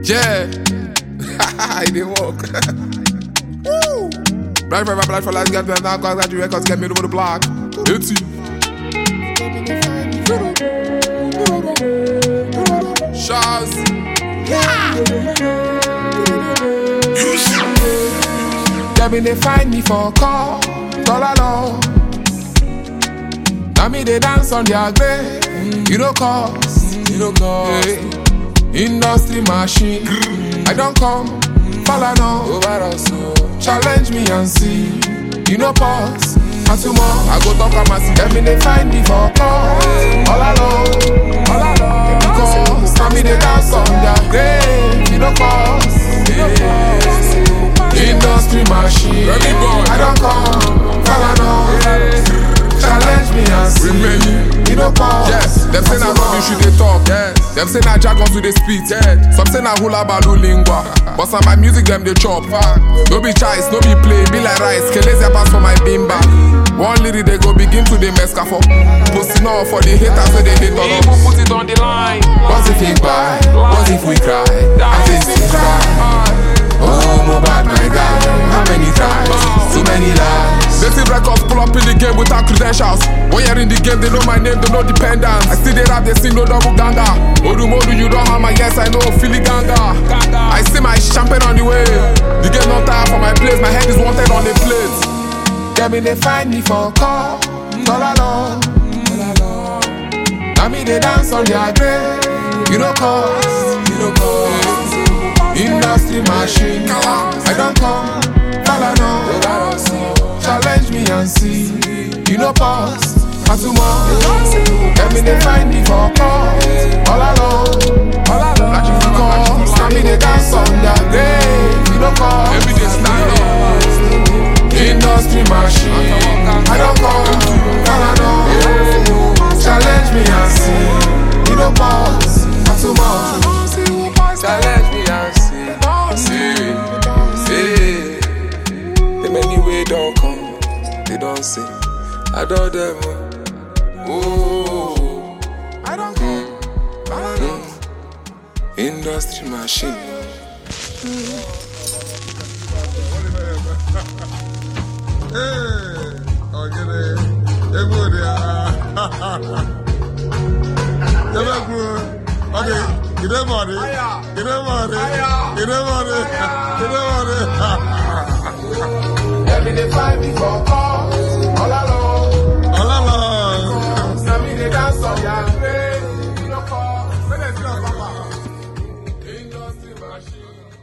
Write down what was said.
Yeah. I didn't walk. Woo. Black for life, get them now, got the records, get me over the block. It's Shaz. They been they find me for a call, all along. Now me they dance on their grave. You know cause, yeah. Industry machine. I don't come, follow now. Over us, challenge me and see. You know pause, and tomorrow I go talk and see. They been they find me for a call, all along, all along. Because now me they dance on their grave. You know cause, yeah. Industry machine. I don't come, follow now. Challenge me and see. You know pause. Yes, them say na rubbish you dey talk. Yes, them say na jargon to dey spit. Yes, some say na hula balu lingua. But some my music them dey chop. No be choice, no be play, be like rice. Keleze pass for my bimba. One lyric they go begin to the mesca for. Posting on for the haters so they hate on us. People put it on the line. What if we buy? What if we cry? I think we cry. Oh, Mohbad, my guy. How many times? Too many lies. They see records pull up in the game without credentials. When you're in the game, they know my name, they know dependence. I still they rap, they sing no double ganga. Odumodu, you don't have my yes, I know Philly ganga. I see my champagne on the way. The game not tired for my place, my head is wanted on the plate. They been they find me for a call, all along. Now me they dance on their grave. You know cause, industry machine. I don't come, follow now. Challenge me and see. You know pause, and tomorrow. Let me they find me for a call, all along. Like you call, now me they dance on their grave. You know cause, Every day stand industry machine. I don't come, follow now. Challenge me and see. You know pause, and tomorrow. Challenge me and see. The many way don't come, they don't say. I don't them. Oh, I don't come. Industry machine. Get them money. Get them money. Get them money. Get them money. Let me they find me for a call, all along. All along. Now me they dance on their grave. You know cause, industry machine.